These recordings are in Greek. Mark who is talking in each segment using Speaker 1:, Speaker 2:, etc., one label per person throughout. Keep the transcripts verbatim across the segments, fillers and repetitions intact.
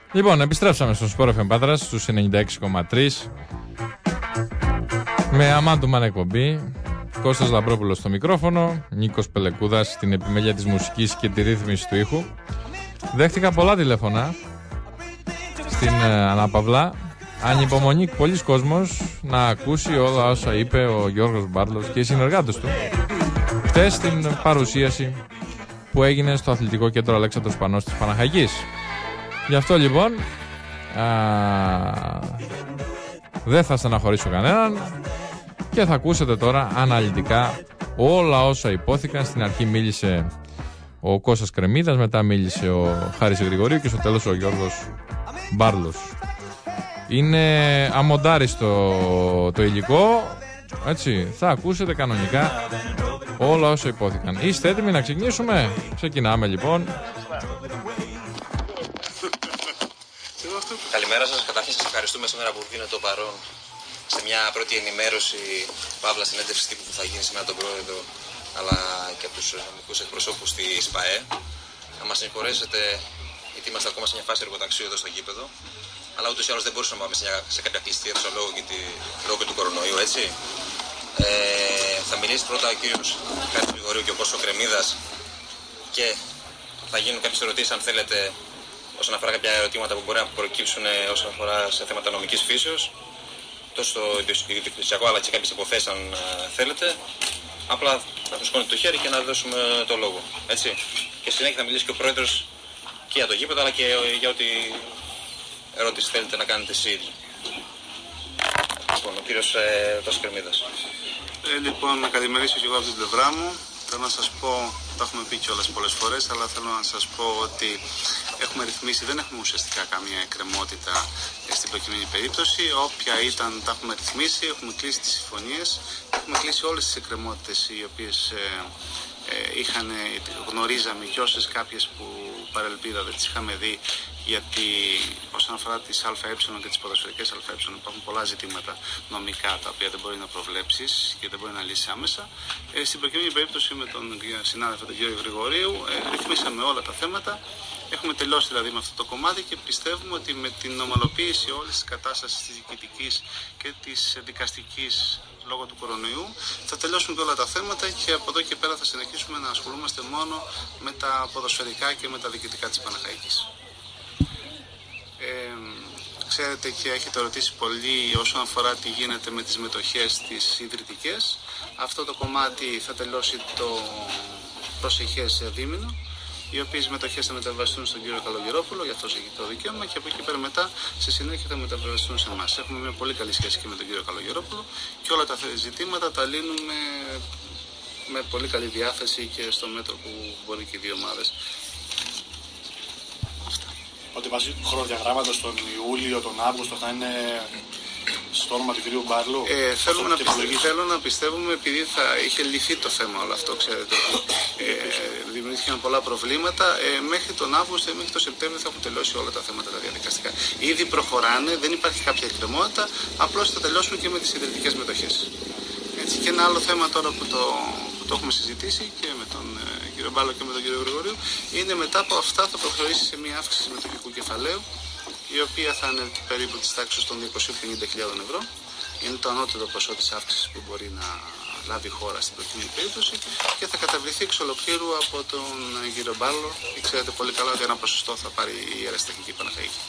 Speaker 1: Λοιπόν, επιστρέψαμε στο Sport εφ εμ Πάτρας στους ενενήντα έξι κόμμα τρία με Αμάντου Μαν εκπομπή, Κώστας Λαμπρόπουλος στο μικρόφωνο, Νίκος Πελεκούδας στην επιμέλεια της μουσικής και τη ρύθμιση του ήχου. Δέχτηκα πολλά τηλέφωνα στην ε, Ανάπαυλα. Ανυπομονεί πολλοί κόσμος να ακούσει όλα όσα είπε ο Γιώργος Μπάρλος και οι συνεργάτες του χτες στην παρουσίαση που έγινε στο Αθλητικό Κέντρο Αλέξανδρος Πανός της Παναχαϊκής. Γι' αυτό λοιπόν α, δεν θα στεναχωρήσω κανέναν και θα ακούσετε τώρα αναλυτικά όλα όσα υπόθηκαν. Στην αρχή μίλησε ο Κώστας Κρεμίδας, μετά μίλησε ο Χάρης Γρηγορίου και στο τέλος ο Γιώργος Μπάρλος. Είναι αμοντάριστο το υλικό, έτσι, θα ακούσετε κανονικά όλα όσα υπόθηκαν. Είστε έτοιμοι να ξεκινήσουμε? Ξεκινάμε λοιπόν.
Speaker 2: Καλημέρα σας. Καταρχήν σας ευχαριστούμε σήμερα που δίνετε το παρόν σε μια πρώτη ενημέρωση, παύλα συνέντευξη τύπου που θα γίνει σήμερα τον Πρόεδρο, αλλά και από τους νομικούς εκπροσώπους της ΠΑΕ. Να μας συγχωρέσετε γιατί είμαστε ακόμα σε μια φάση εργοταξίου εδώ στο γήπεδο, αλλά ούτως ή άλλως δεν μπορούσαμε να πάμε σε, μια, σε κάποια κλειστή αίθουσα λόγω, λόγω του κορονοϊού, έτσι. Ε, θα μιλήσει πρώτα ο κύριος Χάρης Γρηγορίου και ο Κώστας Κρεμίδας και θα γίνουν κάποιες ερωτήσεις αν θέλετε όσον αφορά κάποια ερωτήματα που μπορεί να προκύψουν όσον αφορά σε θέματα νομικής φύσεως, τόσο στο ιδιοκτησιακό αλλά και κάποιες υποθέσεις αν θέλετε. Απλά να του σηκώνετε το χέρι και να δώσουμε το λόγο. Έτσι. Και συνέχεια θα μιλήσει και ο Πρόεδρος και για το γήπεδο αλλά και για ό,τι ερώτηση θέλετε να κάνετε εσείς ίδιοι. Λοιπόν, ο κύριος ε, Κώστας Κρεμίδας.
Speaker 3: Ε, λοιπόν, να καλημερίσω και εγώ από την πλευρά μου. Θέλω να σας πω, το έχουμε πει κιόλας πολλές φορές, αλλά θέλω να σας πω ότι έχουμε ρυθμίσει, δεν έχουμε ουσιαστικά καμία εκκρεμότητα στην προκειμένη περίπτωση. Όποια ήταν, τα έχουμε ρυθμίσει, έχουμε κλείσει τις συμφωνίες, έχουμε κλείσει όλες τις εκκρεμότητες οι οποίες ε, ε, είχαν, γνωρίζαμε και όσες κάποιες που παρελπίδα δεν τις είχαμε δει, γιατί όσον αφορά τις ΑΕ και τις ποδοσφαιρικές ΑΕ υπάρχουν πολλά ζητήματα νομικά τα οποία δεν μπορεί να προβλέψεις και δεν μπορεί να λύσεις άμεσα. Ε, στην προκειμένη περίπτωση με τον συνάδελφο τον κύριο Γρηγορίου ε, ρυθμίσαμε όλα τα θέματα. Έχουμε τελειώσει δηλαδή με αυτό το κομμάτι και πιστεύουμε ότι με την ομαλοποίηση όλης της κατάστασης της διοικητικής και της δικαστικής λόγω του κορονοϊού θα τελειώσουμε και όλα τα θέματα και από εδώ και πέρα θα συνεχίσουμε να ασχολούμαστε μόνο με τα ποδοσφαιρικά και με τα διοικητικά της Παναχαϊκής. Ε, ξέρετε και έχετε ρωτήσει πολύ όσον αφορά τι γίνεται με τις μετοχές τις ιδρυτικές. Αυτό το κομμάτι θα τελειώσει το προσεχές δίμηνο, οι οποίες μετοχές θα μεταβαστούν στον κύριο Καλογερόπουλο, γι' αυτός έχει το δικαίωμα, και από εκεί πέρα μετά στη συνέχεια θα μεταβαστούν σε εμάς. Έχουμε μια πολύ καλή σχέση και με τον κύριο Καλογερόπουλο και όλα τα ζητήματα τα λύνουμε με πολύ καλή διάθεση και στο μέτρο που μπορεί και οι δύο ομάδες.
Speaker 4: Ότι βάζει χρονοδιαγράμματα στον Ιούλιο, τον Αύγουστο θα είναι στο όνομα του κυρίου Μπάρλου.
Speaker 3: Ε, θέλουμε να πιστεύουμε, θέλω να πιστεύουμε, επειδή θα είχε λυθεί το θέμα όλο αυτό, ξέρετε, ε, δημιουργήθηκαν πολλά προβλήματα. Ε, μέχρι τον Αύγουστο ή μέχρι τον Σεπτέμβριο θα έχουν τελειώσει όλα τα θέματα τα διαδικαστικά. Ήδη προχωράνε, δεν υπάρχει κάποια εκκρεμότητα, απλώς θα τελειώσουν και με τις ιδρυτικές μετοχές. Έτσι, και ένα άλλο θέμα τώρα που το, που το έχουμε συζητήσει και με τον ε, κύριο Μπάλο και με τον κύριο Γρηγορίου είναι μετά από αυτά θα προχωρήσει σε μια αύξηση μετοχικού κεφαλαίου, η οποία θα είναι περίπου της τάξης των διακόσιες πενήντα χιλιάδες ευρώ. Είναι το ανώτερο ποσό της αύξησης που μπορεί να λάβει η χώρα στην προκειμένη περίπτωση και θα καταβληθεί εξ ολοκλήρου από τον κύριο Μπάλο. Και ξέρετε πολύ καλά ότι ένα ποσοστό θα πάρει η Αεραστεχνική Παναχαϊκή.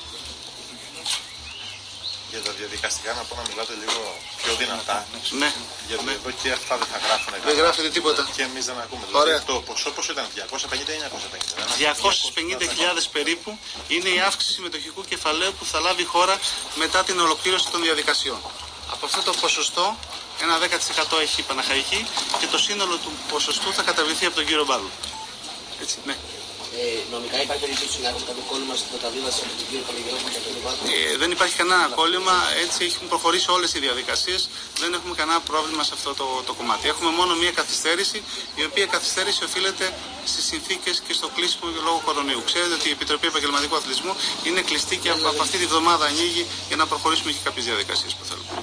Speaker 5: Για τα διαδικαστικά να πω να μιλάτε λίγο πιο δυνατά.
Speaker 3: Ναι.
Speaker 5: Γιατί
Speaker 3: ναι.
Speaker 5: εδώ και αυτά δεν θα γράφουν.
Speaker 3: Δεν γράφεται τίποτα.
Speaker 5: Και εμείς δεν ακούμε.
Speaker 3: Ωραία.
Speaker 5: Δηλαδή, το ποσό πόσο ήταν, διακόσιες πενήντα ή εννιακόσιες πενήντα.
Speaker 3: διακόσιες πενήντα χιλιάδες περίπου είναι η αύξηση συμμετοχικού κεφαλαίου που θα λάβει η χώρα μετά την ολοκλήρωση των διαδικασιών. Από αυτό το ποσοστό, ένα δέκα τοις εκατό έχει η Παναχαϊκή και το σύνολο του ποσοστού θα καταβληθεί από τον κύριο Μπάλου. Έτσι, ναι.
Speaker 6: Ε, νομικά υπάρχει περίπτωση να έχουν κάποιο κόλλημα στην μεταβίβαση από τον κύριο Καλογερόπουλο και τον Μπάλου?
Speaker 3: Ε, δεν υπάρχει κανένα κόλλημα, έτσι έχουν προχωρήσει όλες οι διαδικασίες, δεν έχουμε κανένα πρόβλημα σε αυτό το, το κομμάτι. Έχουμε μόνο μία καθυστέρηση, η οποία καθυστέρηση οφείλεται στις συνθήκες και στο κλείσιμο λόγω κορονοϊού. Ξέρετε ότι η Επιτροπή Επαγγελματικού Αθλητισμού είναι κλειστή και από, από αυτή τη βδομάδα ανοίγει για να προχωρήσουμε και κάποιες διαδικασίες που θέλουμε.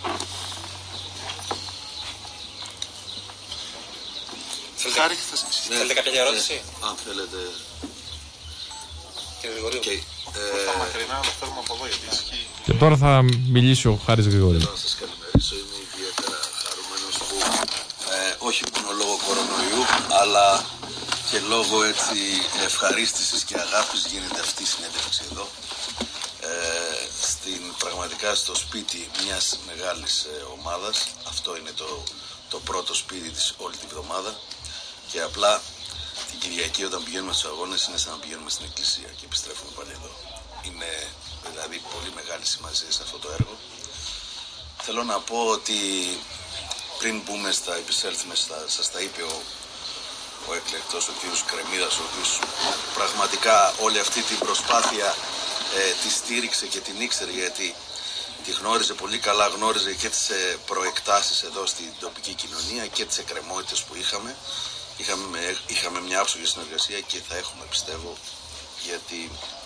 Speaker 2: Θέλετε,
Speaker 3: Χάρη, θα...
Speaker 2: ναι. Θέλετε κάποια ερώτηση?
Speaker 7: Αν θέλετε.
Speaker 2: Κύριε Γρηγορίου.
Speaker 7: Και
Speaker 5: Ε, μακρινά να φέρουμε από εδώ γιατί ισχύει.
Speaker 1: Και τώρα θα μιλήσει ο Χάρης Γρηγόρης.
Speaker 7: Θέλω να σας καλημερίσω, είμαι ιδιαίτερα χαρούμενος που ε, όχι μόνο λόγω κορονοϊού αλλά και λόγω έτσι ευχαρίστησης και αγάπης γίνεται αυτή η συνέντευξη εδώ. Ε, στην, πραγματικά στο σπίτι μιας μεγάλης ε, ομάδας. Αυτό είναι το, το πρώτο σπίτι της όλη τη βδομάδα και απλά την Κυριακή όταν πηγαίνουμε στους αγώνες είναι σαν να πηγαίνουμε στην εκκλησία και επιστρέφουμε πάλι εδώ. Είναι δηλαδή πολύ μεγάλη σημασία σε αυτό το έργο. Θέλω να πω ότι πριν μπούμε στα επισέλθουμε στα, σας τα είπε ο, ο εκλεκτός, ο κ. Κρεμίδας, ο οποίος πραγματικά όλη αυτή την προσπάθεια ε, τη στήριξε και την ήξερε γιατί τη γνώριζε πολύ καλά, γνώριζε και τις ε, προεκτάσεις εδώ στην τοπική κοινωνία και τις εκκρεμότητες που είχαμε. Είχαμε, είχαμε μια άψογη συνεργασία και θα έχουμε, πιστεύω, γιατί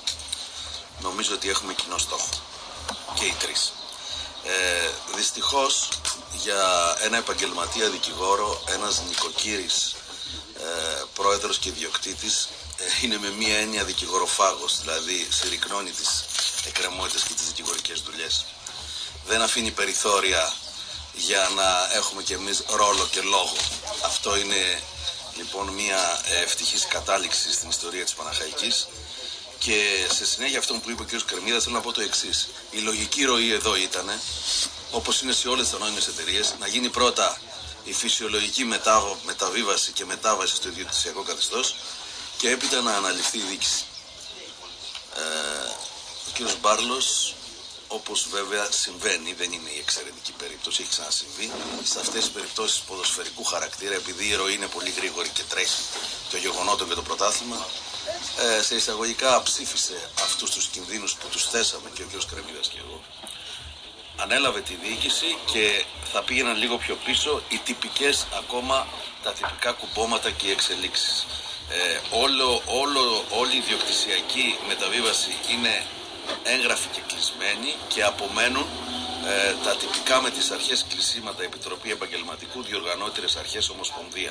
Speaker 7: νομίζω ότι έχουμε κοινό στόχο και οι τρεις. Ε, δυστυχώς για ένα επαγγελματία δικηγόρο, ένας νοικοκύρης ε, πρόεδρος και ιδιοκτήτης ε, είναι με μία έννοια δικηγοροφάγος, δηλαδή συρρυκνώνει τις εκκρεμότητες και τις δικηγορικές δουλειές. Δεν αφήνει περιθώρια για να έχουμε κι εμείς ρόλο και λόγο. Αυτό είναι λοιπόν μία ευτυχής κατάληξη στην ιστορία της Παναχαϊκής. Και σε συνέχεια αυτό που είπε ο κ. Κρεμίδας θέλω να πω το εξής. Η λογική ροή εδώ ήταν, όπως είναι σε όλες τις ανώνυμες εταιρείες, να γίνει πρώτα η φυσιολογική μετάβο, μεταβίβαση και μετάβαση στο ιδιοκτησιακό καθεστώς και έπειτα να αναλυφθεί η διοίκηση. Ε, ο κ. Μπάρλος, όπως βέβαια συμβαίνει, δεν είναι η εξαιρετική περίπτωση, έχει ξανασυμβεί, σε αυτές τις περιπτώσεις ποδοσφαιρικού χαρακτήρα, επειδή η ροή είναι πολύ γρήγορη και τρέχει το γεγονότο και το πρωτάθλημα, ε, σε εισαγωγικά ψήφισε αυτούς τους κινδύνους που τους θέσαμε και ο κ. Κρεμίδας και εγώ. Ανέλαβε τη διοίκηση και θα πήγαιναν λίγο πιο πίσω οι τυπικές ακόμα, τα τυπικά κουμπώματα και οι εξελίξεις. Ε, όλο, όλο, όλη η ιδιοκτησιακή μεταβίβαση είναι έγγραφοι και κλεισμένοι και απομένουν ε, τα τυπικά με τις αρχές κλεισίματα, Επιτροπή Επαγγελματικού, διοργανώτερες αρχές, Ομοσπονδία.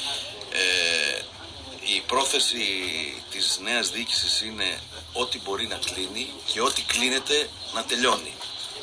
Speaker 7: Ε, η πρόθεση της νέας διοίκησης είναι ό,τι μπορεί να κλείνει και ό,τι κλείνεται να τελειώνει.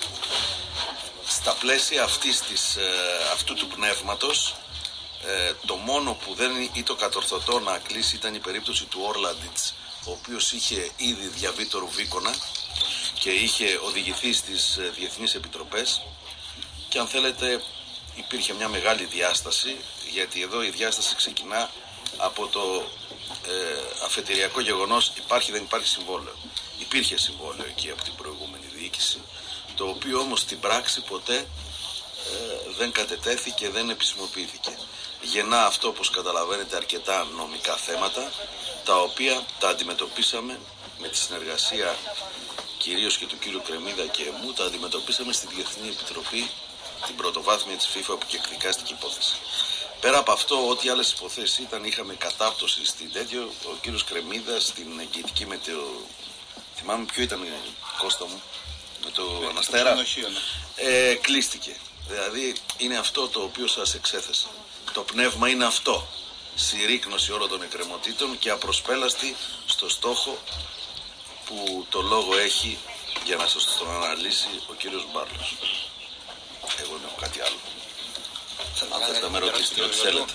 Speaker 7: Στα πλαίσια αυτής της, ε, αυτού του πνεύματος, ε, το μόνο που δεν ή το κατορθωτό να κλείσει ήταν η περίπτωση του Όρλαντιτς, ο οποίος είχε ήδη διαβεί το Ρουβίκονα και είχε οδηγηθεί στις διεθνείς επιτροπές και αν θέλετε υπήρχε μια μεγάλη διάσταση, γιατί εδώ η διάσταση ξεκινά από το ε, αφετηριακό γεγονός υπάρχει δεν υπάρχει συμβόλαιο. Υπήρχε συμβόλαιο εκεί από την προηγούμενη διοίκηση, το οποίο όμως στην πράξη ποτέ ε, δεν κατετέθηκε, δεν επισημοποιήθηκε. Γεννά αυτό, όπως καταλαβαίνετε, αρκετά νομικά θέματα, τα οποία τα αντιμετωπίσαμε με τη συνεργασία κυρίως και του κύριου Κρεμίδα και μου, τα αντιμετωπίσαμε στη Διεθνή Επιτροπή, την πρωτοβάθμια της FIFA, που και εκδικάστηκε υπόθεση. Πέρα από αυτό, ό,τι άλλες υποθέσεις ήταν, είχαμε κατάπτωση στην τέτοιο, ο κύριος Κρεμίδας στην εγγυητική μετεω... Θυμάμαι ποιο ήταν, Κώστα μου, με το ε, Αναστέρα. Το ε, κλείστηκε. Δηλαδή είναι αυτό το οποίο σας εξέθεσα. Το πνεύμα είναι αυτό. Συρρίκνωση όλων των εκκρεμωτήτων και απροσπέλαστη στο στόχο που το λόγο έχει για να σας τον αναλύσει ο κύριος Μπάρλος. Εγώ δεν έχω κάτι άλλο. Αν θέλετε να με ρωτήσετε ό,τι θέλετε.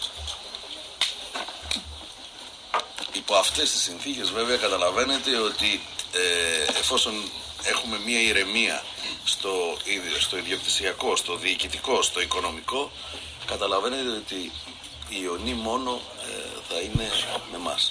Speaker 7: Υπό αυτές τις συνθήκες βέβαια καταλαβαίνετε ότι ε, εφόσον έχουμε μία ηρεμία στο, στο ιδιοκτησιακό, στο διοικητικό, στο οικονομικό, καταλαβαίνετε ότι η Ιωνή μόνο ε, θα είναι με μας.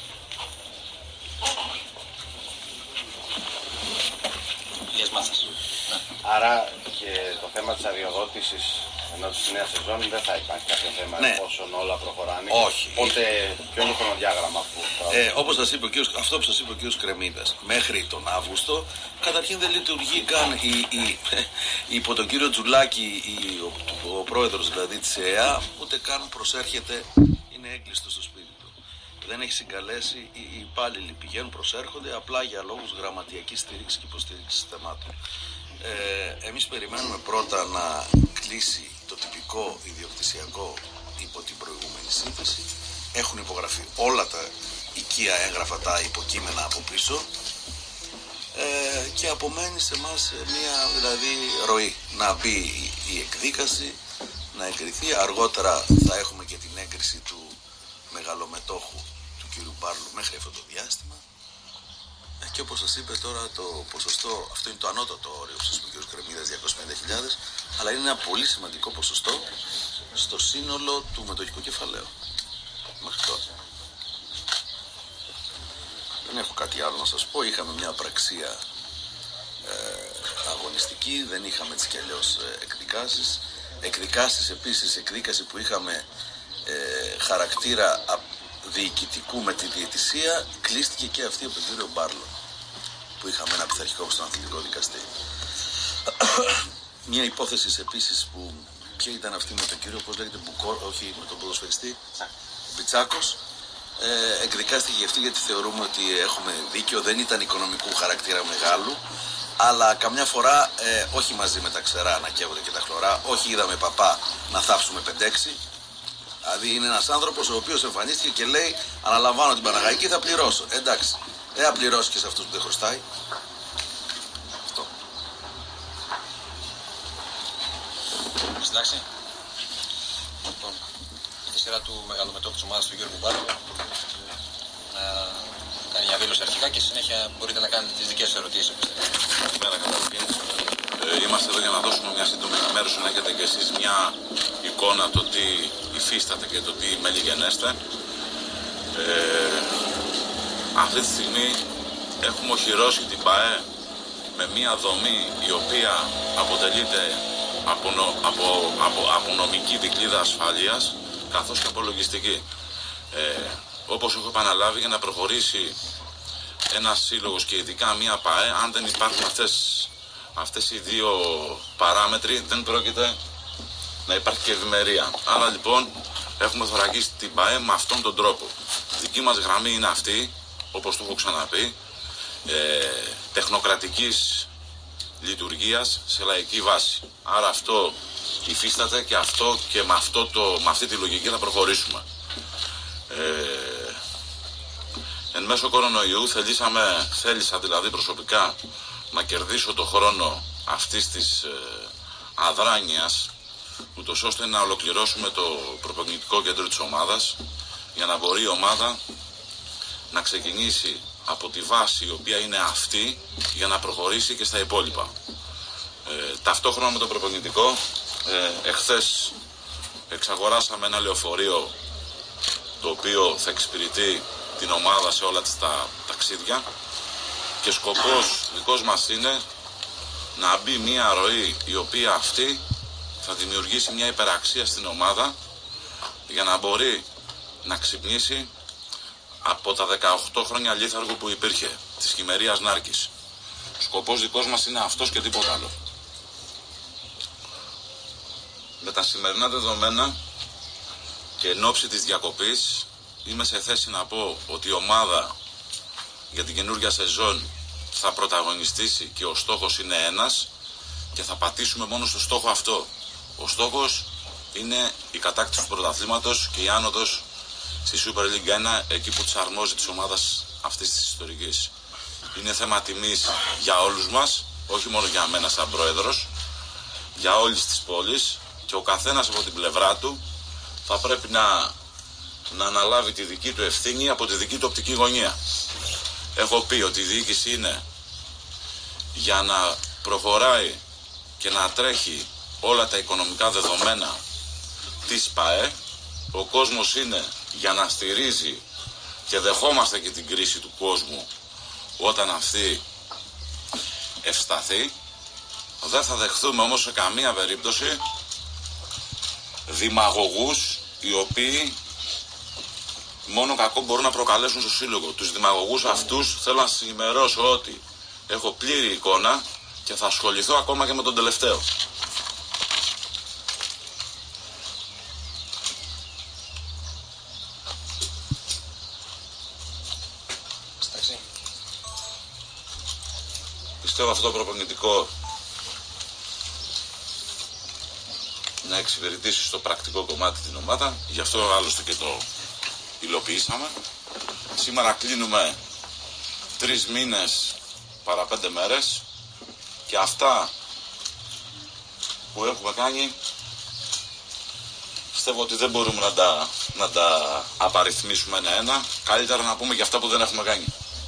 Speaker 8: Άρα και το θέμα της αδειοδότησης ενώ της νέας σεζόν δεν θα υπάρχει κάποιο θέμα, ναι, εφόσον όλα προχωράνε.
Speaker 7: Όχι.
Speaker 8: Οπότε ποιο είναι το χρονοδιάγραμμα που θα...
Speaker 7: Ε, όπως σας είπε ο κύριος, αυτό που σας είπε ο κύριος Κρεμίδας, μέχρι τον Αύγουστο καταρχήν δεν λειτουργεί καν η, η, η, υπό τον κύριο Τζουλάκη η, ο, ο πρόεδρος δηλαδή της ΕΕΑ, ούτε καν προσέρχεται, είναι έγκλειστο στο σπίτι του. Δεν έχει συγκαλέσει, οι, οι υπάλληλοι πηγαίνουν, προσέρχονται απλά για λόγους γραμματιακής στήριξης και υποστήριξης θεμάτων. Ε, εμείς περιμένουμε πρώτα να κλείσει το τυπικό ιδιοκτησιακό υπό την προηγούμενη σύνθεση. Έχουν υπογραφεί όλα τα οικεία έγγραφα, τα υποκείμενα από πίσω ε, και απομένει σε εμάς μια δηλαδή ροή. Να μπει η εκδίκαση, να εγκριθεί. Αργότερα θα έχουμε και την έγκριση του μεγαλομετόχου του κύριου Μπάρλου μέχρι αυτό το διάστημα. Και όπως σας είπε τώρα, το ποσοστό, αυτό είναι το ανώτατο όριο, όπως σας είπε ο κ. Κρεμίδας, διακόσιες πενήντα χιλιάδες, αλλά είναι ένα πολύ σημαντικό ποσοστό στο σύνολο του μετοχικού κεφαλαίου μέχρι τώρα. Δεν έχω κάτι άλλο να σας πω. Είχαμε μια πραξία ε, αγωνιστική, δεν είχαμε έτσι κι αλλιώς ε, εκδικάσεις. Εκδικάσεις επίσης, εκδίκαση που είχαμε ε, χαρακτήρα διοικητικού με τη διαιτησία, κλείστηκε και αυτή από τον κύριο Μπάρλο, που είχαμε ένα πειθαρχικό στον αθλητικό δικαστή. Μια υπόθεση επίσης που, ποια ήταν αυτή με τον κύριο, πώς λέγεται, Μπουκόρ, όχι με τον ποδοσφαιριστή, Μπιτσάκος, ε, εκδικάστηκε για αυτή γιατί θεωρούμε ότι έχουμε δίκιο, δεν ήταν οικονομικού χαρακτήρα μεγάλου, αλλά καμιά φορά ε, όχι μαζί με τα ξερά να καίγονται και τα χλωρά, όχι είδαμε παπά να θάψουμε πεντέξι. Δηλαδή είναι ένας άνθρωπος ο οποίος εμφανίστηκε και λέει αναλαμβάνω την Παναγαϊκή, θα πληρώσω. Εντάξει, δεν θα πληρώσει και σε αυτούς που δεν χρωστάει. Αυτό.
Speaker 2: Εντάξει. Λοιπόν, στη σειρά του μεγαλομετώπου της ομάδας του Γιώργου Μπάρλου να κάνει μια δήλωση αρχικά και συνέχεια μπορείτε να κάνετε τις δικές σας ερωτήσεις.
Speaker 7: Καλημέρα καταρχήν. Ε, είμαστε εδώ για να δώσουμε μια σύντομη ενημέρωση, να έχετε και εσείς μια εικόνα το τι υφίσταται και το τι μελιγενέστε. Ε, αυτή τη στιγμή έχουμε οχυρώσει την ΠΑΕ με μια δομή η οποία αποτελείται από, από, από, από νομική δικλείδα ασφαλείας καθώς και από λογιστική. Ε, όπως έχω επαναλάβει, για να προχωρήσει ένας σύλλογος και ειδικά μια ΠΑΕ, αν δεν υπάρχουν αυτές, αυτές οι δύο παράμετροι, δεν πρόκειται να υπάρχει και ευημερία. Άρα λοιπόν έχουμε θωρακίσει την ΠΑΕ με αυτόν τον τρόπο. Η δική μας γραμμή είναι αυτή, όπως το έχω ξαναπεί, ε, τεχνοκρατικής λειτουργίας σε λαϊκή βάση. Άρα αυτό υφίσταται και, αυτό, και με, αυτό το, με αυτή τη λογική θα προχωρήσουμε. Ε, εν μέσω κορονοϊού θελήσαμε, θέλησα δηλαδή προσωπικά να κερδίσω το χρόνο αυτής της ε, αδράνειας, ούτως ώστε να ολοκληρώσουμε το προπονητικό κέντρο της ομάδας για να μπορεί η ομάδα να ξεκινήσει από τη βάση η οποία είναι αυτή για να προχωρήσει και στα υπόλοιπα. Ε, ταυτόχρονα με το προπονητικό, ε, εχθές εξαγοράσαμε ένα λεωφορείο το οποίο θα εξυπηρετεί την ομάδα σε όλα τα ταξίδια και σκοπός δικός μας είναι να μπει μια ροή η οποία αυτή θα δημιουργήσει μια υπεραξία στην ομάδα για να μπορεί να ξυπνήσει από τα δεκαοκτώ χρόνια λίθαργου που υπήρχε, της χειμερίας Νάρκης. Σκοπός δικός μας είναι αυτός και τίποτα άλλο. Με τα σημερινά δεδομένα και εν ώψη της διακοπής είμαι σε θέση να πω ότι η ομάδα για την καινούργια σεζόν θα πρωταγωνιστήσει και ο στόχος είναι ένας και θα πατήσουμε μόνο στο στόχο αυτό. Ο στόχος είναι η κατάκτηση του πρωταθλήματος και η άνοδος στη Super League ένα, εκεί που της αρμόζει της ομάδας αυτής της ιστορικής. Είναι θέμα τιμής για όλους μας, όχι μόνο για μένα σαν πρόεδρος, για όλες τις πόλεις, και ο καθένας από την πλευρά του θα πρέπει να, να αναλάβει τη δική του ευθύνη από τη δική του οπτική γωνία. Έχω πει ότι η διοίκηση είναι για να προχωράει και να τρέχει όλα τα οικονομικά δεδομένα της ΠΑΕ. Ο κόσμος είναι για να στηρίζει και δεχόμαστε και την κρίση του κόσμου όταν αυτή ευσταθεί. Δεν θα δεχθούμε όμως σε καμία περίπτωση δημαγωγούς οι οποίοι μόνο κακό μπορούν να προκαλέσουν στο σύλλογο. Τους δημαγωγούς αυτούς θέλω να σας ενημερώσω ότι έχω πλήρη εικόνα και θα ασχοληθώ ακόμα και με τον τελευταίο. Πιστεύω αυτό το προπονητικό να εξυπηρετήσει στο πρακτικό κομμάτι την ομάδα, γι' αυτό άλλωστε και το υλοποιήσαμε. Σήμερα κλείνουμε τρεις μήνες
Speaker 9: παρά πέντε μέρες και αυτά που έχουμε κάνει πιστεύω ότι δεν μπορούμε να τα, να τα απαριθμίσουμε ένα-ένα. Καλύτερα να πούμε και αυτά που δεν έχουμε κάνει.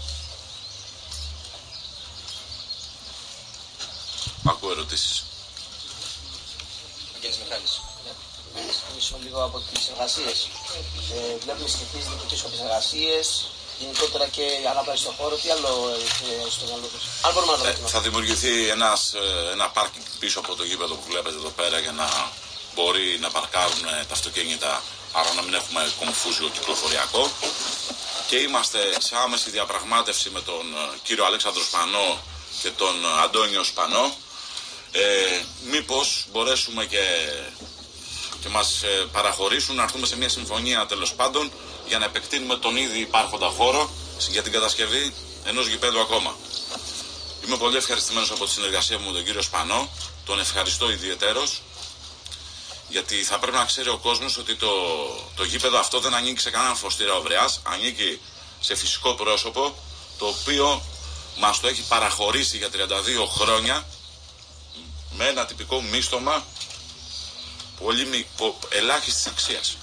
Speaker 9: Ακούω ερωτήσεις.
Speaker 2: Αγγέλης Μιχάλης.
Speaker 6: Να μιλήσω λίγο από τις εργασίες. Ε, βλέπουμε σχετίζεται και πίσω από τις εργασίες, γενικότερα και η ανάπτυξη στον χώρο. Τι άλλο έχει στο μυαλό του? Αν μπορούμε να το δούμε.
Speaker 9: Ε, θα δημιουργηθεί ένας, ένα πάρκινγκ πίσω από το γήπεδο που βλέπετε εδώ πέρα για να μπορεί να παρκάρουν τα αυτοκίνητα, άρα να μην έχουμε κομφούζιο κυκλοφοριακό. Και είμαστε σε άμεση διαπραγμάτευση με τον κύριο Αλέξανδρο Σπανό και τον Αντώνιο Σπανό. Ε, μήπως μπορέσουμε και, και μας ε, παραχωρήσουν να έρθουμε σε μια συμφωνία τέλος πάντων για να επεκτείνουμε τον ήδη υπάρχοντα χώρο για την κατασκευή ενός γηπέδου ακόμα. Είμαι πολύ ευχαριστημένος από τη συνεργασία μου με τον κύριο Σπανό, τον ευχαριστώ ιδιαιτέρως, γιατί θα πρέπει να ξέρει ο κόσμος ότι το, το γήπεδο αυτό δεν ανήκει σε κανέναν φωστήρα Οβραιάς, ανήκει σε φυσικό πρόσωπο, το οποίο μας το έχει παραχωρήσει για τριάντα δύο χρόνια με ένα τυπικό μίστομα πολύ ελάχιστης αξίας.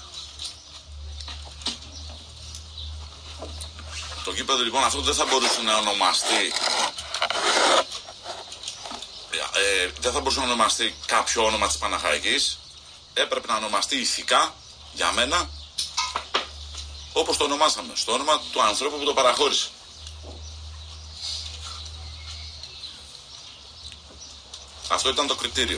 Speaker 9: Το γήπεδο λοιπόν αυτό δεν θα μπορούσε να ονομαστεί ε, δεν θα μπορούσε να ονομαστεί κάποιο όνομα της Παναχαϊκής. Έπρεπε να ονομαστεί ηθικά για μένα όπως το ονομάσαμε, στο όνομα του ανθρώπου που το παραχώρησε. Αυτό ήταν το κριτήριο.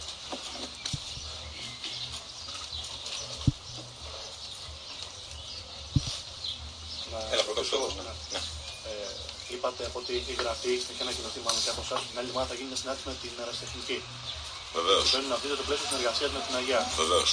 Speaker 2: Έλα, πρωτός.
Speaker 4: Ναι. Ε, είπατε από ότι η γραφή έχει ανακοινωθεί μάλλον και από εσάς. Την άλλη εβδομάδα θα γίνει μια συνάντηση με την αεραστεχνική.
Speaker 9: Βεβαίως.
Speaker 4: Πρέπει να δείτε το πλαίσιο συνεργασίας με την Αγιά.
Speaker 9: Βεβαίως.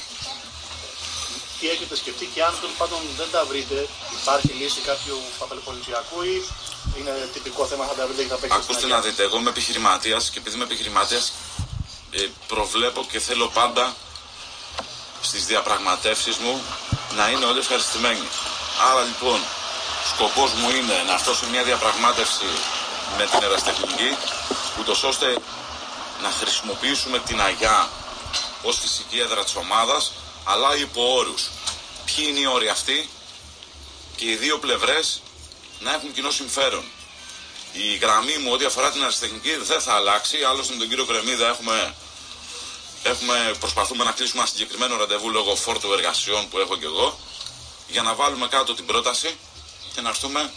Speaker 4: Τι έχετε σκεφτεί και αν τέλος πάντων δεν τα βρείτε, υπάρχει λύση κάποιου παπαλαιπολιτιακού ή είναι τυπικό θέμα, θα τα βρείτε και θα παίξετε?
Speaker 9: Ακούστε να δείτε, εγώ είμαι επιχειρηματίας και επειδή είμαι επιχειρηματίας ε, προβλέπω και θέλω πάντα στις διαπραγματεύσεις μου να είναι όλοι ευχαριστημένοι. Άρα λοιπόν, σκοπός μου είναι να έρθω σε μια διαπραγμάτευση με την αεραστεχνική, ούτως ώστε να χρησιμοποιήσουμε την Αγιά ως φυσική έδρα της ομάδας, αλλά υπό όρους. Ποιοι είναι οι όροι αυτοί? Και οι δύο πλευρές να έχουν κοινό συμφέρον. Η γραμμή μου ό,τι αφορά την αεραστεχνική δεν θα αλλάξει, άλλωστε με τον κύριο Κρεμίδα έχουμε, έχουμε, προσπαθούμε να κλείσουμε ένα συγκεκριμένο ραντεβού λόγω φόρτου εργασιών που έχω και εγώ, για να βάλουμε κάτω την πρόταση και να έρθουμε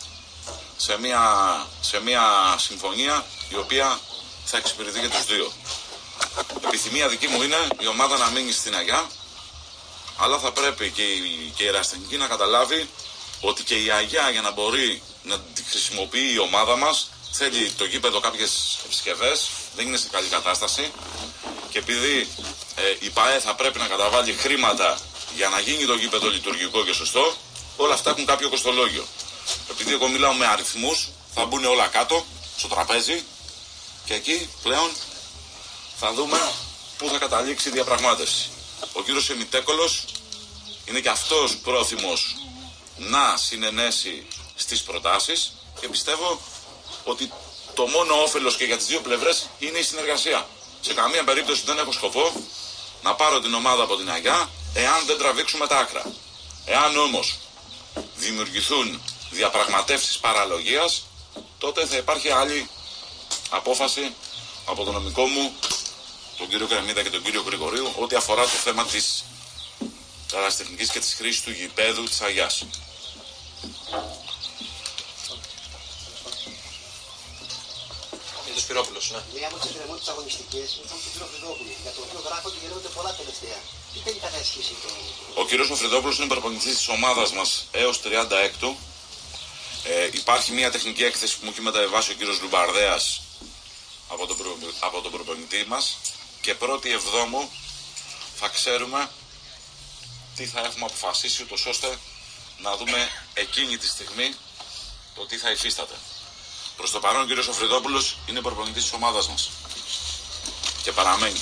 Speaker 9: σε μια, σε μια συμφωνία η οποία θα εξυπηρετεί και τους δύο. Επιθυμία δική μου είναι η ομάδα να μείνει στην Αγιά, αλλά θα πρέπει και η, και η αεραστεχνική να καταλάβει ότι και η Αγιά για να μπορεί να τη χρησιμοποιεί η ομάδα μας θέλει το γήπεδο κάποιες επισκευές, δεν είναι σε καλή κατάσταση και επειδή ε, η ΠΑΕ θα πρέπει να καταβάλει χρήματα για να γίνει το γήπεδο λειτουργικό και σωστό, όλα αυτά έχουν κάποιο κοστολόγιο. Επειδή εγώ μιλάω με αριθμούς, θα μπουν όλα κάτω στο τραπέζι και εκεί πλέον θα δούμε πού θα καταλήξει η διαπραγμάτευση. Ο κύριος Εμιτέκολος είναι και αυτός πρόθυμος να συνενέσει στις προτάσεις και πιστεύω ότι το μόνο όφελος και για τις δύο πλευρές είναι η συνεργασία. Σε καμία περίπτωση δεν έχω σκοπό να πάρω την ομάδα από την Αγιά εάν δεν τραβήξουμε τα άκρα. Εάν όμως δημιουργηθούν διαπραγματεύσεις παραλογίας, τότε θα υπάρχει άλλη απόφαση από το νομικό μου, τον κύριο Κρεμίδα και τον κύριο Γρηγορίου, ό,τι αφορά το θέμα της αεραστεχνικής και της χρήσης του γηπέδου της Αγιάς.
Speaker 2: Για τον Σπυρόπουλος, ναι.
Speaker 6: Μία από τις εκκρεμότητες αγωνιστικές είναι τον κύριο Φρυδόπουλο, για το οποίο γράφω ότι γίνονται πολλά τελευταία. Τι θέλει κατά σχέση το...
Speaker 9: Ο κύριος Φρυδόπουλος είναι προπονητής της ομάδας μας έως τριάντα έξι. Ε, υπάρχει μια τεχνική έκθεση που μου έχει μεταβιβάσει ο κύριος Λουμπαρδέας από τον, προ... από τον προπονητή μας και πρώτη εβδόμου θα ξέρουμε τι θα έχουμε αποφασίσει, ούτως ώστε να δούμε εκείνη τη στιγμή το τι θα υφίσταται. Προς το παρόν ο κύριος Φρυδόπουλος είναι προπονητής της ομάδας μας και παραμένει.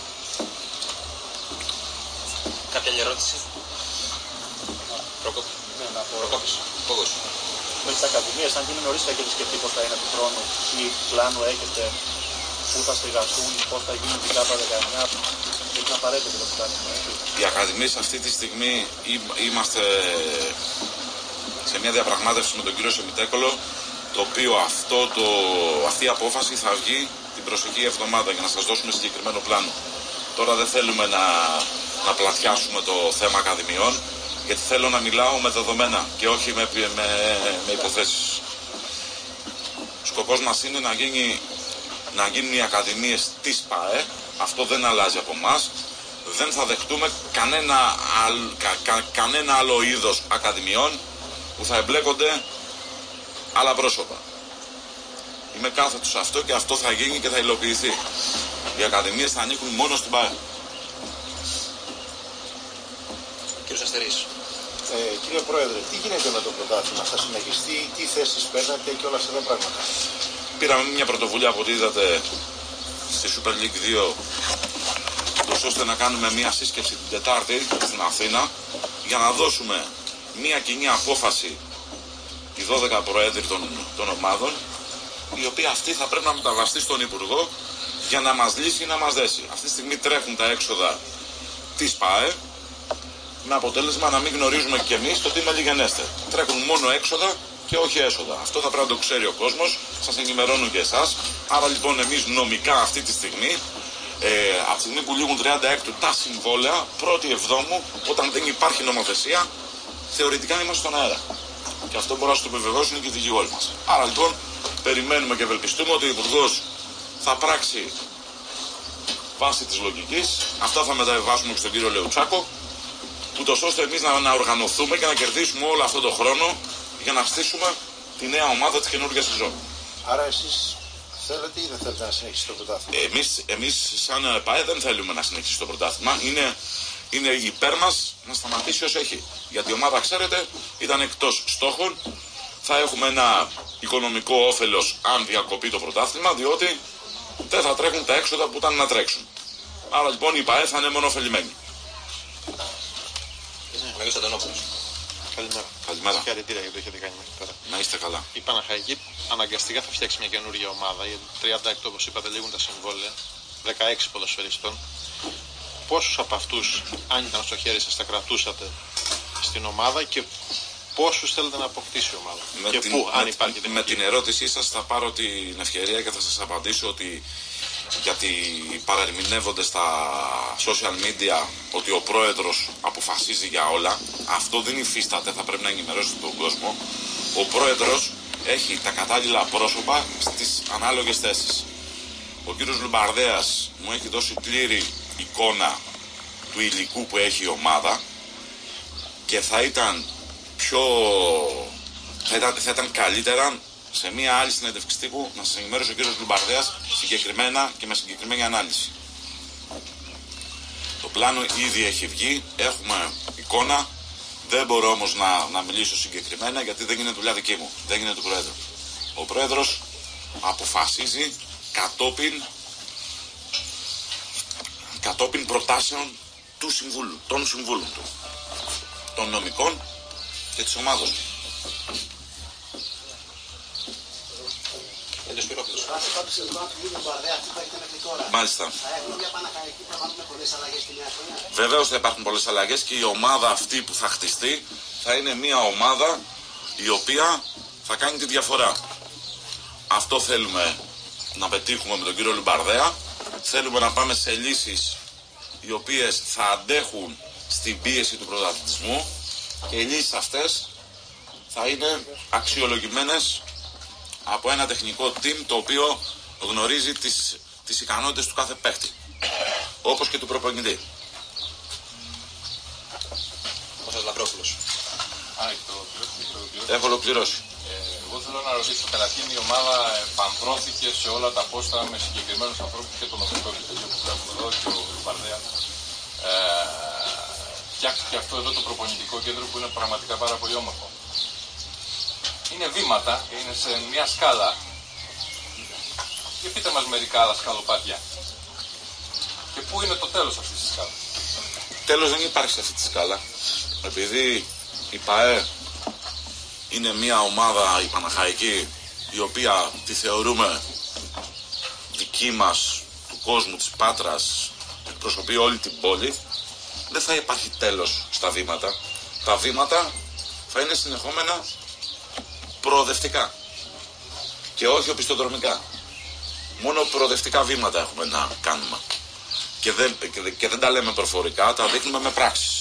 Speaker 2: Κάποια άλλη ερώτηση? Πρόκοπη.
Speaker 4: Ναι, να πω. Με τις ακαδημίες, αν γίνει νωρίς, έχετε σκεφτεί πώς θα είναι του χρόνου, τι πλάνο έχετε, πού θα στεγαστούν, πώς θα γίνει την ΚΑΠΑ δεκαεννιά, είναι απαραίτητο το πράγμα.
Speaker 9: Οι ακαδημίες αυτή τη στιγμή είμαστε σε μια διαπραγμάτευση με τον κύριο Σεμιτέκολο, το οποίο αυτό το, αυτή η απόφαση θα βγει την προσεχή εβδομάδα για να σας δώσουμε συγκεκριμένο πλάνο. Τώρα δεν θέλουμε να, να πλατιάσουμε το θέμα ακαδημιών, γιατί θέλω να μιλάω με δεδομένα και όχι με, με, με υποθέσεις. Ο σκοπός μας είναι να, γίνει, να γίνουν οι ακαδημίες της ΠΑΕ, αυτό δεν αλλάζει από εμάς. Δεν θα δεχτούμε κανένα, κα, κα, κανένα άλλο είδος ακαδημιών που θα εμπλέκονται άλλα πρόσωπα. Είμαι κάθετος σε αυτό και αυτό θα γίνει και θα υλοποιηθεί. Οι ακαδημίες θα ανήκουν μόνο στην ΠΑΕ.
Speaker 2: Κύριος Αστερής.
Speaker 10: Ε, κύριε Πρόεδρε, τι γίνεται με το πρωτάθλημα, θα συνεχιστεί, τι θέσεις παίρνετε και όλα αυτά τα πράγματα?
Speaker 9: Πήραμε μια πρωτοβουλία από ό,τι είδατε στη Super League δύο, ώστε να κάνουμε μια σύσκεψη την Τετάρτη στην Αθήνα για να δώσουμε μια κοινή απόφαση οι δώδεκα προέδροι των, των ομάδων, η οποία αυτή θα πρέπει να μεταβαστεί στον Υπουργό για να μας λύσει ή να μας δέσει. Αυτή τη στιγμή τρέχουν τα έξοδα της ΠΑΕ, με αποτέλεσμα να μην γνωρίζουμε κι εμείς το τι μελιγενέστε. Τρέχουν μόνο έξοδα και όχι έσοδα. Αυτό θα πρέπει να το ξέρει ο κόσμος, σας ενημερώνω και εσάς. Άρα λοιπόν εμείς νομικά αυτή τη στιγμή, ε, από τη στιγμή που λήγουν τριάντα έκτου τα συμβόλαια, πρώτη εβδόμου, όταν δεν υπάρχει νομοθεσία, θεωρητικά είμαστε στον αέρα. Και αυτό μπορεί να το επιβεβαιώσουν και οι δικηγόροι μας. Άρα λοιπόν περιμένουμε και ευελπιστούμε ότι ο Υπουργός θα πράξει βάσει της λογικής. Αυτά θα μεταβιβάσουμε και στον κύριο Λεουτσάκο, ούτως ώστε εμείς να, να οργανωθούμε και να κερδίσουμε όλο αυτό το χρόνο για να στήσουμε τη νέα ομάδα της καινούργιας σεζόν.
Speaker 10: Άρα εσείς θέλετε ή δεν θέλετε να συνεχίσει το πρωτάθλημα?
Speaker 9: Εμείς, εμείς σαν ΠΑΕ δεν θέλουμε να συνεχίσει το πρωτάθλημα. Είναι, είναι υπέρ μας να σταματήσει ως έχει. Γιατί η ομάδα, ξέρετε, ήταν εκτός στόχων. Θα έχουμε ένα οικονομικό όφελος αν διακοπεί το πρωτάθλημα, διότι δεν θα τρέχουν τα έξοδα που ήταν να τρέξουν. Άρα λοιπόν η ΠΑΕ θα είναι μόνο ωφελημένη.
Speaker 5: Καλημέρα.
Speaker 9: Καλημέρα.
Speaker 5: Συγχαρητήρια για το έχετε κάνει μέχρι τώρα.
Speaker 9: Να είστε καλά.
Speaker 5: Η Παναχαϊκή αναγκαστικά θα φτιάξει μια καινούργια ομάδα. Γιατί τριάντα οκτώ, όπως είπατε, λήγουν τα συμβόλαια. δεκαέξι ποδοσφαιριστών. Πόσους από αυτούς, αν ήταν στο χέρι σας, θα κρατούσατε στην ομάδα και πόσους θέλετε να αποκτήσει η ομάδα?
Speaker 9: Με
Speaker 5: και
Speaker 9: την,
Speaker 5: πού,
Speaker 9: με,
Speaker 5: αν υπάρχει
Speaker 9: με την ερώτησή σας θα πάρω την ευκαιρία και θα σας απαντήσω ότι, γιατί παρερμηνεύονται στα social media ότι ο πρόεδρος αποφασίζει για όλα. Αυτό δεν υφίσταται, θα πρέπει να ενημερώσετε τον κόσμο. Ο πρόεδρος έχει τα κατάλληλα πρόσωπα στις ανάλογες θέσεις. Ο κύριος Λουμπαρδέας μου έχει δώσει πλήρη εικόνα του υλικού που έχει η ομάδα και θα ήταν πιο... θα ήταν, θα ήταν καλύτερα σε μια άλλη συνέντευξη τύπου να σας ενημέρωσε ο κύριος Λουμπαρδέας συγκεκριμένα και με συγκεκριμένη ανάλυση. Το πλάνο ήδη έχει βγει, έχουμε εικόνα, δεν μπορώ όμως να, να μιλήσω συγκεκριμένα γιατί δεν είναι δουλειά δική μου, δεν είναι του Πρόεδρου. Ο Πρόεδρος αποφασίζει κατόπιν, κατόπιν προτάσεων του Συμβούλου, των Συμβούλων του, των νομικών και της ομάδος του. Μάλιστα. Βεβαίως θα υπάρχουν πολλές αλλαγές και η ομάδα αυτή που θα χτιστεί θα είναι μια ομάδα η οποία θα κάνει τη διαφορά. Αυτό θέλουμε να πετύχουμε με τον κύριο Λουμπαρδέα. Θέλουμε να πάμε σε λύσεις οι οποίες θα αντέχουν στην πίεση του πρωταθλητισμού και οι λύσεις αυτές θα είναι αξιολογημένες από ένα τεχνικό team το οποίο γνωρίζει τις, τις ικανότητες του κάθε παίχτη, όπως και του προπονητή.
Speaker 2: Κώστας Λαμπρόπουλος.
Speaker 9: Έχω ολοκληρώσει.
Speaker 1: Ε, εγώ θέλω να ρωτήσω, καταρχήν η ομάδα επανδρώθηκε σε όλα τα πόστα με συγκεκριμένους ανθρώπους και το νομικό επιτελείο που βλέπουμε εδώ και ο Λουμπαρδέας. Ε, φτιάχτηκε αυτό εδώ το προπονητικό κέντρο που είναι πραγματικά πάρα πολύ όμορφο. Είναι βήματα, είναι σε μια σκάλα. Και πείτε μας μερικά άλλα σκαλοπάτια. Και πού είναι το τέλος αυτής της σκάλας?
Speaker 9: Τέλος δεν υπάρχει σε αυτή τη σκάλα. Επειδή η ΠΑΕ είναι μια ομάδα, η Παναχαϊκή, η οποία τη θεωρούμε δική μας, του κόσμου, της Πάτρας, εκπροσωπεί όλη την πόλη, δεν θα υπάρχει τέλος στα βήματα. Τα βήματα θα είναι συνεχόμενα προοδευτικά και όχι οπισθοδρομικά. Μόνο προοδευτικά βήματα έχουμε να κάνουμε. Και δεν, και, και δεν τα λέμε προφορικά, τα δείχνουμε με πράξεις.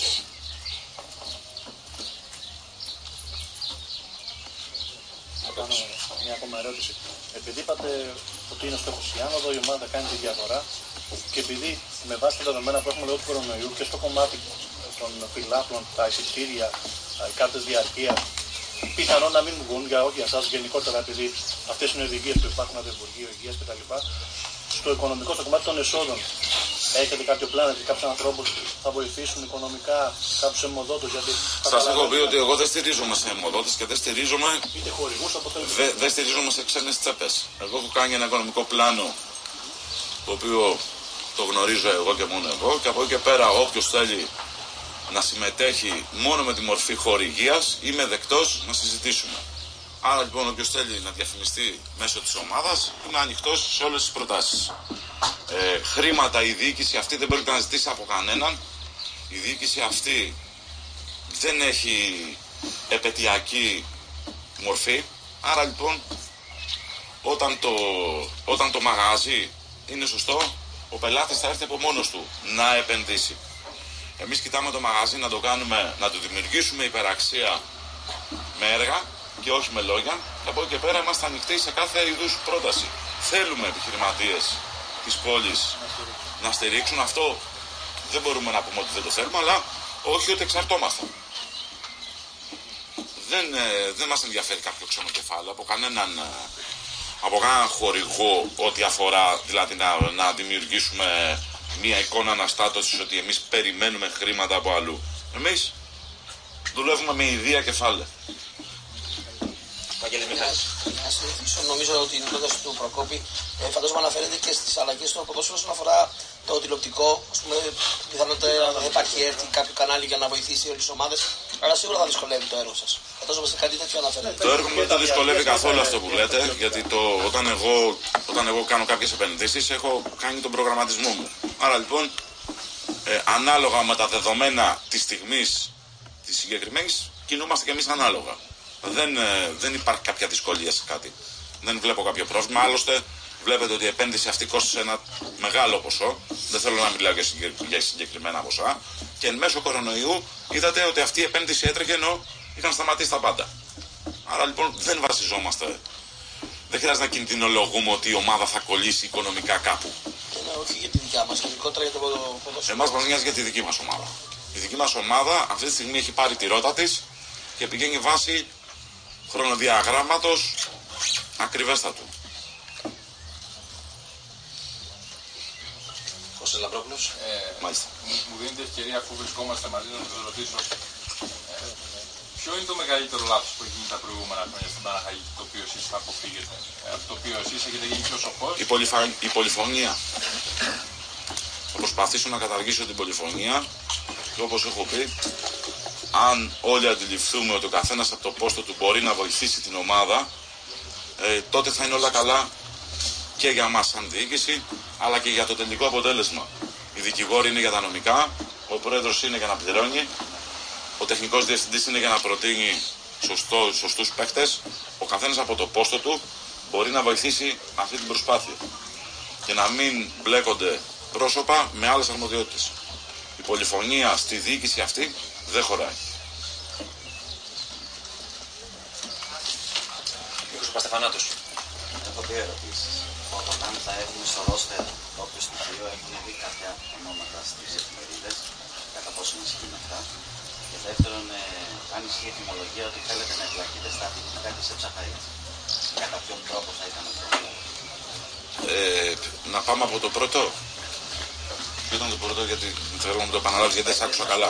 Speaker 4: Να κάνω μια ακόμα ερώτηση. Επειδή είπατε ότι είναι στο Άνοδο, η ομάδα κάνει τη διαφορά και επειδή με βάση τα δεδομένα που έχουμε λόγω του κορονοϊού και στο κομμάτι των πυλάπλων, τα εισιτήρια, οι κάρτες διαρκείας, πιθανόν να μην βγουν, για όχι για εσάς, γενικότερα επειδή αυτές είναι οι οδηγίες που υπάρχουν από το Υπουργείο Υγείας κτλ. Στο οικονομικό, στο κομμάτι των εσόδων, έχετε κάποιο πλάνο, έχετε κάποιους ανθρώπους που θα βοηθήσουν οικονομικά, κάποιους αιμοδότες?
Speaker 9: Σας έχω πει ότι εγώ δεν στηρίζομαι σε αιμοδότες και δεν στηρίζομαι,
Speaker 4: είτε χορηγούς,
Speaker 9: δε, δεν στηρίζομαι σε ξένες τσέπες. Εγώ έχω κάνει ένα οικονομικό πλάνο, το οποίο το γνωρίζω εγώ και μόνο εγώ, και από εκεί και πέρα όποιος θέλει να συμμετέχει μόνο με τη μορφή χορηγίας, είμαι δεκτός να συζητήσουμε. Άρα λοιπόν όποιος θέλει να διαφημιστεί μέσω της ομάδας, είμαι ανοιχτός σε όλες τις προτάσεις. Ε, χρήματα η διοίκηση αυτή δεν πρόκειται να ζητήσει από κανέναν. Η διοίκηση αυτή δεν έχει επαιτειακή μορφή. Άρα λοιπόν όταν το, όταν το μαγαζί είναι σωστό, ο πελάτης θα έρθει από μόνος του να επενδύσει. Εμείς κοιτάμε το μαγαζί να το κάνουμε, να του δημιουργήσουμε υπεραξία με έργα και όχι με λόγια, και από εκεί και πέρα είμαστε ανοιχτοί σε κάθε είδους πρόταση. Θέλουμε επιχειρηματίες της πόλης να στηρίξουν αυτό. Δεν μπορούμε να πούμε ότι δεν το θέλουμε, αλλά όχι ότι εξαρτώμαστε. Δεν, ε, δεν μας ενδιαφέρει κάποιο ξένο κεφάλαιο από κανέναν, από κανέναν χορηγό, ό,τι αφορά δηλαδή να, να δημιουργήσουμε μια εικόνα αναστάτωσης ότι εμείς περιμένουμε χρήματα από αλλού. Εμείς δουλεύουμε με ιδία κεφάλαια.
Speaker 6: Να συνεχίσω, νομίζω ότι η πρόταση του Προκόπη ε, φαντάζομαι αναφέρεται και στις αλλαγές στο ποδόσφαιρο όσον αφορά το τηλεοπτικό. Ας πούμε, πιθανότατα δεν θα υπάρχει έρθει κάποιο κανάλι για να βοηθήσει όλες τις ομάδες, αλλά σίγουρα θα δυσκολεύει το έργο σας. Φαντάζομαι σε κάτι τέτοιο αναφέρεται.
Speaker 9: Το έργο μου δεν δυσκολεύει καθόλου αυτό που λέτε, γιατί το, όταν, εγώ, όταν εγώ κάνω κάποιες επενδύσεις έχω κάνει τον προγραμματισμό μου. Άρα λοιπόν, ε, ανάλογα με τα δεδομένα της στιγμής της συγκεκριμένης, κινούμαστε κι εμείς ανάλογα. Δεν, δεν υπάρχει κάποια δυσκολία σε κάτι. Δεν βλέπω κάποιο πρόβλημα. Άλλωστε, βλέπετε ότι η επένδυση αυτή κόστησε ένα μεγάλο ποσό. Δεν θέλω να μιλάω για συγκεκριμένα ποσά. Και εν μέσω κορονοϊού είδατε ότι αυτή η επένδυση έτρεχε ενώ είχαν σταματήσει τα πάντα. Άρα λοιπόν δεν βασιζόμαστε. Δεν χρειάζεται να κινδυνολογούμε ότι η ομάδα θα κολλήσει οικονομικά κάπου.
Speaker 6: Ναι, όχι για τη δικιά μας, γενικότερα για το ποδόσφαιρο.
Speaker 9: Εμάς μας νοιάζει για τη δική μας ομάδα. Η δική μας ομάδα αυτή τη στιγμή έχει πάρει τη ρότα της και πηγαίνει βάσει χρονοδιαγράμματος ακριβέστατου.
Speaker 2: Κώστας Λαμπρόπουλος.
Speaker 1: Ε,
Speaker 9: Μάλιστα.
Speaker 1: Μου δίνετε ευκαιρία, αφού βρισκόμαστε μαζί, να σας ρωτήσω ε, ποιο είναι το μεγαλύτερο λάθος που έχει γίνει τα προηγούμενα χρόνια στην Παναχαϊκή, το οποίο εσείς θα αποφύγετε, ε, από το οποίο εσείς έχετε γίνει πιο σοφός?
Speaker 9: Η, πολυφα... η πολυφωνία. Θα προσπαθήσω να καταργήσω την πολυφωνία και όπως έχω πει, αν όλοι αντιληφθούμε ότι ο καθένας από το πόστο του μπορεί να βοηθήσει την ομάδα, ε, τότε θα είναι όλα καλά και για μας σαν διοίκηση, αλλά και για το τελικό αποτέλεσμα. Οι δικηγόροι είναι για τα νομικά, ο πρόεδρος είναι για να πληρώνει, ο τεχνικός διευθυντής είναι για να προτείνει σωστό, σωστούς παίκτες. Ο καθένας από το πόστο του μπορεί να βοηθήσει αυτή την προσπάθεια και να μην μπλέκονται πρόσωπα με άλλες αρμοδιότητες. Η πολυφωνία στη διοίκηση αυτή δεν χωράει.
Speaker 2: Νίκος Παστεφανάτος.
Speaker 11: Έχω δύο ερωτήσεις. Όταν θα έχουμε στο ρόστερ όποιο στοιχείο έχουν δει κάποια ονόματα στις εφημερίδες, κατά πόσο ισχύουν αυτά. Και δεύτερον, ε, αν ισχύει η θυμολογία ότι θέλετε να εμπλακείτε στα αθλητικά της Εψαχαΐας. Κατά ποιον τρόπο θα ήταν αυτό?
Speaker 9: Ε, να πάμε από το πρώτο. Ποιο ήταν το πρώτο, γιατί θέλω να το επαναλάβω, γιατί δεν σ' άκουσα καλά.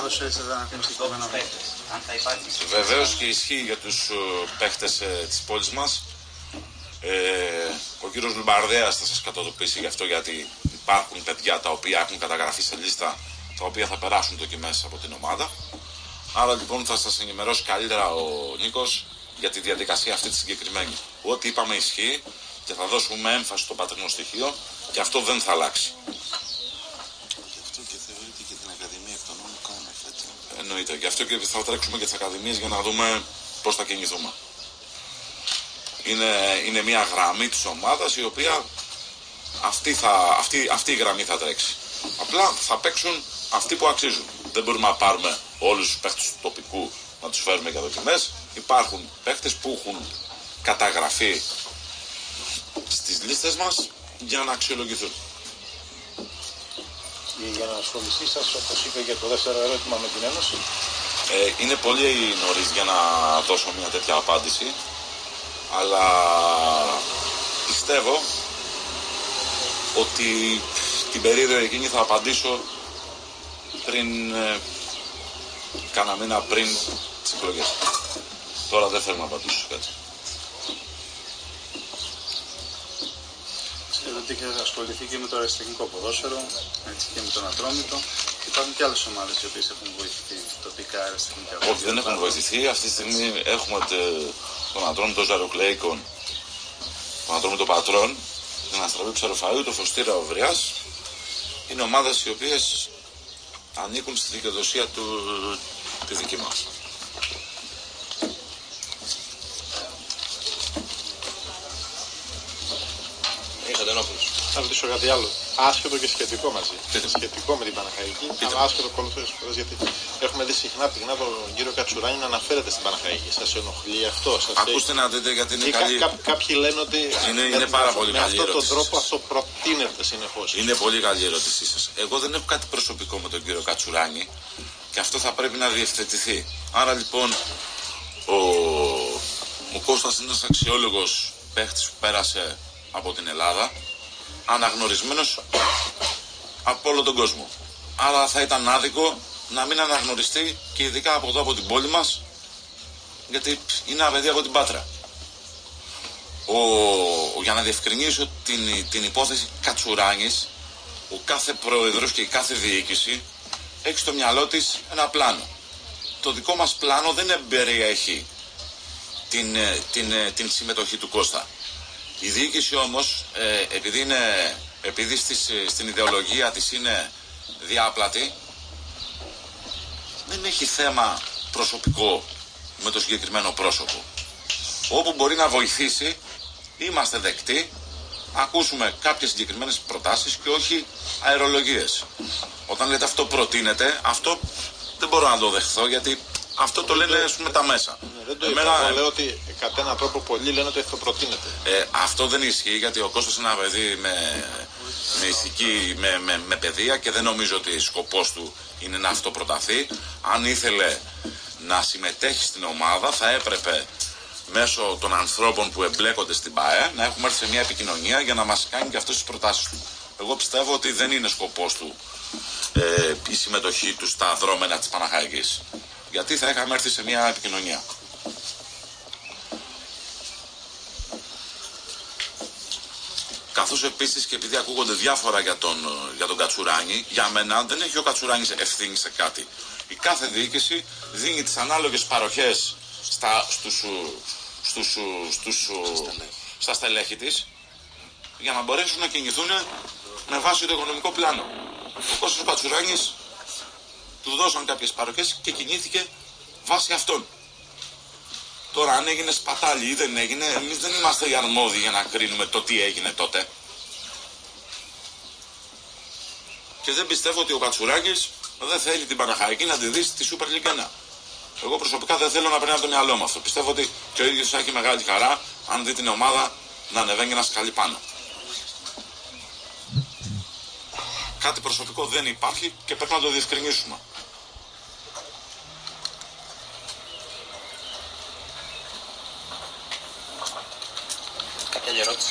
Speaker 9: Βεβαίως και ισχύει για τους παίχτες ε, της πόλης μας. Ε, ο κύριος Λουμπαρδέας θα σας κατοδοποιήσει γι' αυτό, γιατί υπάρχουν παιδιά τα οποία έχουν καταγραφεί σε λίστα, τα οποία θα περάσουν δοκιμές από την ομάδα. Άρα λοιπόν θα σας ενημερώσει καλύτερα ο Νίκος για τη διαδικασία αυτή τη συγκεκριμένη. Ό,τι είπαμε ισχύει και θα δώσουμε έμφαση στο πατρινό στοιχείο και αυτό δεν θα αλλάξει.
Speaker 7: Γι' αυτό και θεωρείται και την Ακαδημία εκ των νόμων κάνουμε φέτο.
Speaker 9: Εννοείται. Γι' αυτό και θα τρέξουμε και τις Ακαδημίες για να δούμε πώς θα κινηθούμε. Είναι, είναι μια γραμμή της ομάδας η οποία αυτή, θα, αυτή, αυτή η γραμμή θα τρέξει. Απλά θα παίξουν αυτοί που αξίζουν. Δεν μπορούμε να πάρουμε όλους τους παίχτες του τοπικού να τους φέρουμε για δοκιμές. Υπάρχουν παίχτες που έχουν καταγραφεί στις λίστες μας για να αξιολογηθούν.
Speaker 10: Η ανασχολησή σας, όπως είπε για το δεύτερο ερώτημα με την Ένωση.
Speaker 9: Ε, είναι πολύ νωρίς για να δώσω μια τέτοια απάντηση, αλλά πιστεύω ότι την περίοδο εκείνη θα απαντήσω πριν, ε, κάνα μήνα πριν τις εκλογές. Τώρα δεν θέλω να απαντήσω σε κάτι.
Speaker 3: Ξέρετε ότι έχετε ασχοληθεί και με το αεραστεχνικό ποδόσφαιρο, έτσι, και με τον Ατρόμητο. Υπάρχουν και άλλες ομάδες οι οποίες έχουν βοηθηθεί τοπικά αεραστεχνικά.
Speaker 9: Όχι, δεν έχουν βοηθηθεί. Αυτή τη στιγμή έχουμε τον Ατρόμητο Ζαροκλέικον, τον Ατρόμητο Πατρών, την Αστραπή Ψαροφαΐου, το Φωστήρα Οβριάς. Είναι ομάδες οι οποίες ανήκουν στη δικαιοδοσία του τη δική μας.
Speaker 5: Θα ρωτήσω κάτι άλλο. Άσχετο και σχετικό μαζί. Σχετικό με την Παναχαϊκή, αλλά άσχετο πολλές φορές, γιατί έχουμε δει συχνά πυκνά τον κύριο Κατσουράνη να αναφέρεται στην Παναχαϊκή. Σας ενοχλεί αυτό? Σας
Speaker 9: Ακούστε να δείτε, γιατί είναι καλή.
Speaker 5: Κά, κάποιοι λένε ότι
Speaker 9: είναι, είναι πάρα πολύ
Speaker 5: με
Speaker 9: καλή
Speaker 5: αυτόν τον
Speaker 9: ερώτηση.
Speaker 5: τρόπο αυτό προτείνεται συνεχώς.
Speaker 9: Είναι πολύ καλή η ερώτησή σας. Εγώ δεν έχω κάτι προσωπικό με τον κύριο Κατσουράνη και αυτό θα πρέπει να διευθετηθεί. Άρα λοιπόν ο, ο Κώστας είναι ένας αξιόλογος παίχτης που πέρασε από την Ελλάδα, αναγνωρισμένος από όλο τον κόσμο. Άρα θα ήταν άδικο να μην αναγνωριστεί και ειδικά από εδώ από την πόλη μας, γιατί είναι ένα παιδί από την Πάτρα. Ο, για να διευκρινίσω την, την υπόθεση Κατσουράνης, ο κάθε πρόεδρος και η κάθε διοίκηση έχει στο μυαλό της ένα πλάνο. Το δικό μας πλάνο δεν εμπεριέχει την, την, την συμμετοχή του Κώστα. Η διοίκηση όμως, ε, επειδή, είναι, επειδή στις, στην ιδεολογία της είναι διάπλατη, δεν έχει θέμα προσωπικό με το συγκεκριμένο πρόσωπο. Όπου μπορεί να βοηθήσει, είμαστε δεκτοί, ακούσουμε κάποιες συγκεκριμένες προτάσεις και όχι αερολογίες. Όταν λέτε αυτό προτείνεται, αυτό δεν μπορώ να το δεχθώ, γιατί αυτό το λένε, ας πούμε, τα μέσα.
Speaker 5: Ναι, δεν το
Speaker 9: Εμένα,
Speaker 5: είπα, λέω ότι κατά έναν τρόπο πολλοί λένε ότι αυτό προτείνεται.
Speaker 9: Ε, αυτό δεν ισχύει, γιατί ο Κώστας είναι ένα παιδί με, με ηθική, με, με, με παιδεία και δεν νομίζω ότι σκοπός του είναι να αυτοπροταθεί. Αν ήθελε να συμμετέχει στην ομάδα, θα έπρεπε μέσω των ανθρώπων που εμπλέκονται στην ΠΑΕ να έχουμε έρθει σε μια επικοινωνία για να μας κάνει και αυτές τις προτάσεις του. Εγώ πιστεύω ότι δεν είναι σκοπός του ε, η συμμετοχή του στα δρόμενα της Παναχαϊκής. Γιατί θα είχαμε έρθει σε μια επικοινωνία. Καθώς επίσης και επειδή ακούγονται διάφορα για τον, για τον Κατσουράνη, για μένα δεν έχει ο Κατσουράνης ευθύνη σε κάτι. Η κάθε διοίκηση δίνει τις ανάλογες παροχές στα, στους, στους, στους, στους, στα στελέχη της για να μπορέσουν να κινηθούν με βάση το οικονομικό πλάνο. Ο Κώστας Κατσουράνης του δώσαν κάποιες παροχές και κινήθηκε βάσει αυτών. Τώρα αν έγινε σπατάλη ή δεν έγινε, εμείς δεν είμαστε οι αρμόδιοι για να κρίνουμε το τι έγινε τότε. Και δεν πιστεύω ότι ο Κατσουράκης δεν θέλει την Παναχαϊκή να τη δει στη Super League ένα. Εγώ προσωπικά δεν θέλω να περνάει από το μυαλό μου αυτό. Πιστεύω ότι και ο ίδιος θα έχει μεγάλη χαρά αν δει την ομάδα να ανεβαίνει ένα σκαλί πάνω. Κάτι προσωπικό δεν υπάρχει και πρέπει να το διευκρινίσουμε.
Speaker 2: Κάποια άλλη ερώτηση?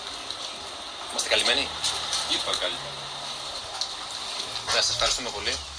Speaker 2: Είμαστε καλυμμένοι?
Speaker 1: Είπα καλυμμένοι.
Speaker 2: Να σας ευχαριστούμε πολύ.